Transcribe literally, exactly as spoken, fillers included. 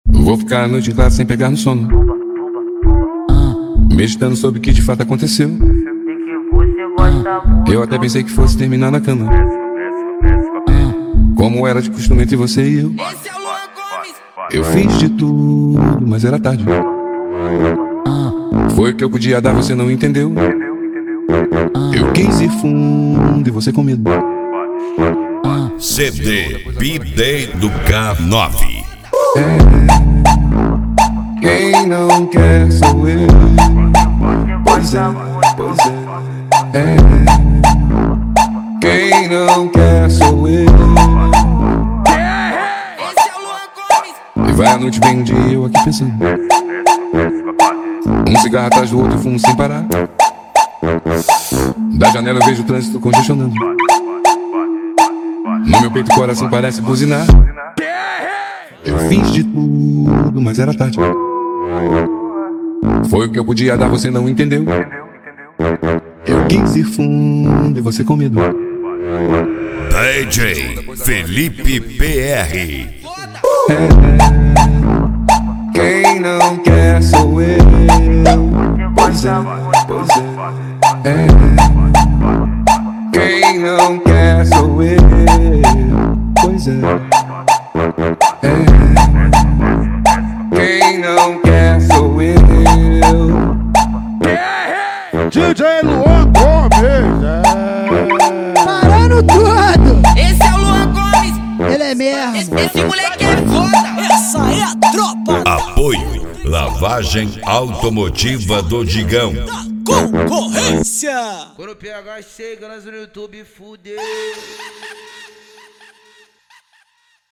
Vou ficar a noite lá sem pegar no sono, meditando sobre o que de fato aconteceu. Eu até pensei que fosse terminar na cama, como era de costume entre você e eu. Eu fiz de tudo, mas era tarde. Foi o que eu podia dar, você não entendeu. Eu quis ir fundo e você com medo. C D B-Day do K nove. É, quem não quer sou eu. Pois é, pois é, é. Quem não quer sou eu. E vai a noite, vem um dia eu aqui pensando, um cigarro atrás do outro, fumo sem parar. Da janela eu vejo o trânsito congestionando. No meu peito o coração parece buzinar. Eu fiz de tudo, mas era tarde. Foi o que eu podia dar, você não entendeu. Eu quis ir fundo e você com medo. D J Felipe P R. É, quem não quer sou eu. Pois é, pois é, é. Quem não quer sou eu. Pois é, é. Quem não quer sou eu. D J Luan Gomes, é. Parando tudo! Esse é o Luan Gomes. Ele é mesmo. Esse, esse moleque é foda. Essa é a tropa Apoio Lavagem Automotiva do Digão. da concorrência. Quando o P H chega, nós no YouTube fudeu.